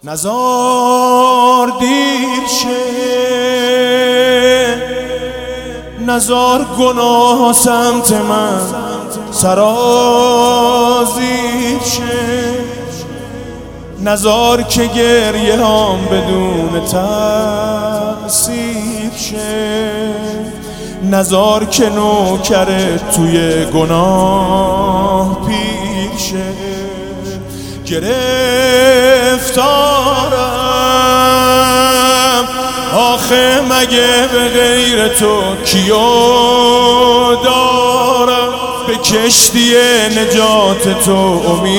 نزار دیر شه، نزار گناه سمت من سرازیر شه، نزار که گریه هم بدون تأثیر شه، نزار که نوکرت توی گناه پیر شه. گرفتارم آخه مگه به غیر تو کیو دارم، به کشتی نجات تو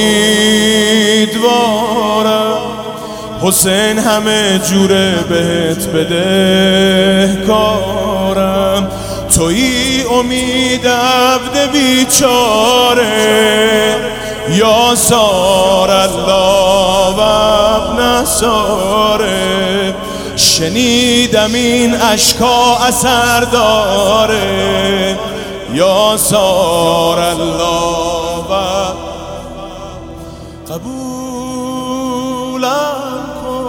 امیدوارم. حسین همه جوره بهت بدهکارم، تویی امید عبد بیچاره، یا سار الله و ابن ساره. شنیدم این اشکا اثر داره، یا سار الله و قبولم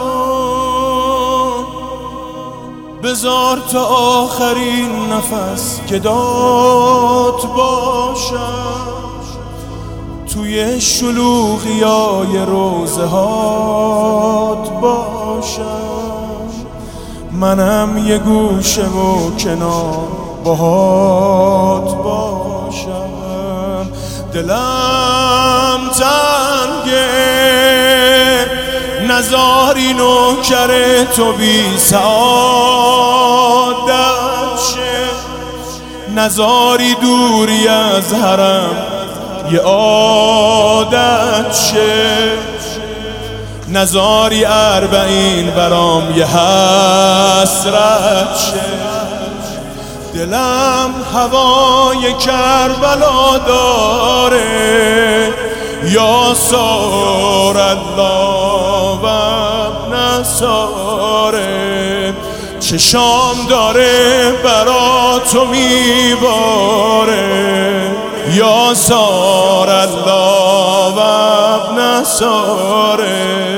کن، بذار تا آخرین نفس که داد باشم، توی شلوغیای روزه هات باشم. منم یه گوشه و کنار باهات باشم. دلم تنگه، نزاری نوکر تو بی سعادت شه، نزاری دوری از حرم یه عادت شه، نزاری 40 برام یه حسرت شه. دلم هوای کربلا داره، یا سار الله و ابن ساره. چشام داره برا تو میباره، یا سار الله و ابن ساره.